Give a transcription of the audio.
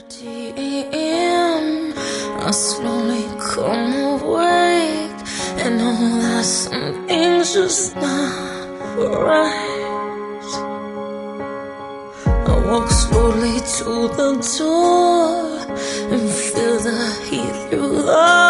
a.m. I slowly come awake and know that something's just not right. I walk slowly to the door and feel the heat through the